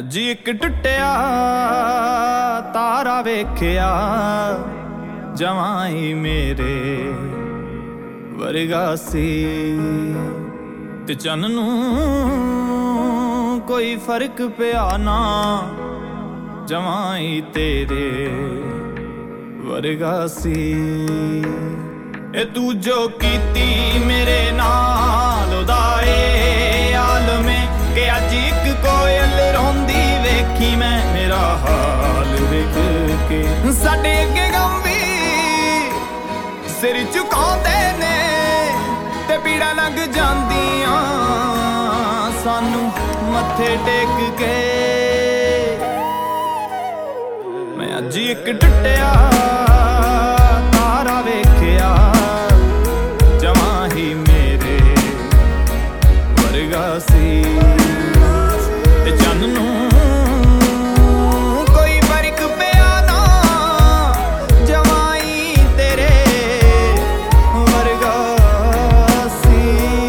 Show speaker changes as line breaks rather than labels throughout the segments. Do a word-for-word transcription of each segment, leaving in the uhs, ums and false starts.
अज एक टुटिया तारा वेख्या जवाई मेरे वर्गा सी ते चन नू कोई फर्क पिया ना जवाई तेरे वर्गा सी। ए तू जो कीती मेरे नाल उदाए आलमे के अज एक कोयल रोंदी वेखी मैं मेरा हाल वेख के साडे अगे गम भी सिर झुकाउंदे ने ते पीड़ा लग जांदियां सानू मत्थे टेक के। मैं अज एक टुटिया तारा वेख्या जवाई मेरे वर्गा सी ते चन नू कोई फर्क पिया ना जवाई तेरे वर्गा सी।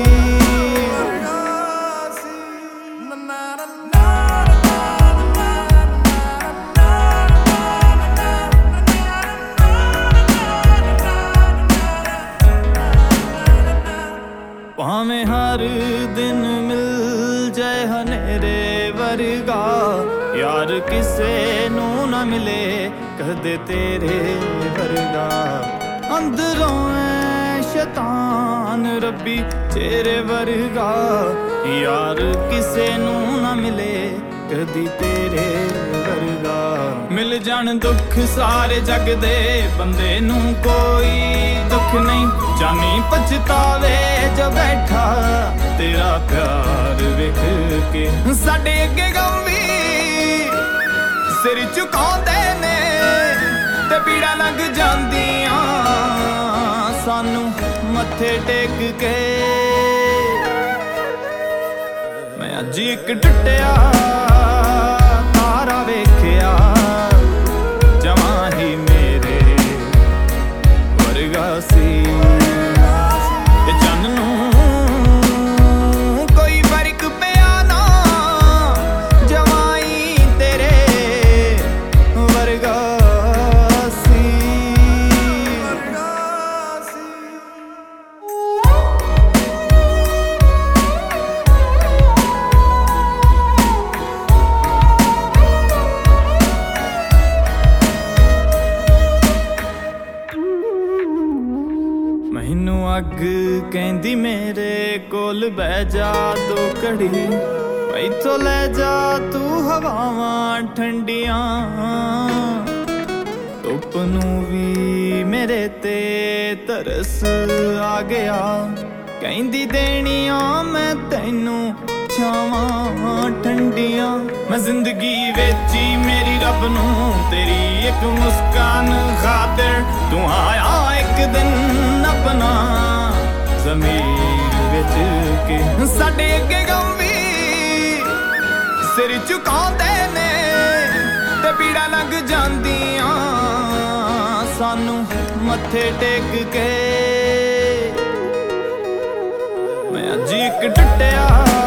भावें हर दिन मिल जाए हनेरे वर्गा यार किसे नू ना मिले कदे तेरे वर्गा। अंदरों है शैतान रब्बी तेरे वर्गा यार किसे नू ना मिले कदी तेरे वर्गा। मिल जान दुख सारे जग दे बंदे नू कोई दुख नहीं जानी पछतावे जो बैठा तेरा प्यार वेख के। साडे अगे गम भी सिर झुकाउंदे ने ते पीड़ा लग जांदियां सानू मत्थे टेक के। मैं अज एक टुटिया तारा वेख्या जवाई मेरे वर्गा सी ते चन नू कोई फर्क पिया ना जवाई तेरे वर्गा सी। मैनू अग कहंदी मेरे कोल बह जा दो घड़ी इथों ले जा तू हवावां ठंडियां। धुप नू भी मेरे ते तरस आ गया कहंदी देनियां मैं तैनू छावां ठंडियां। मैं जिंदगी वेची मेरी रब नू तेरी एक मुस्कान खातिर तू आया एक दिन अपना ज़मीर विच के। साडे अगे गम भी सिर झुकाउंदे ने ते पीड़ा लग जांदियां सानू मत्थे टेक के। मैं अज एक टुटिया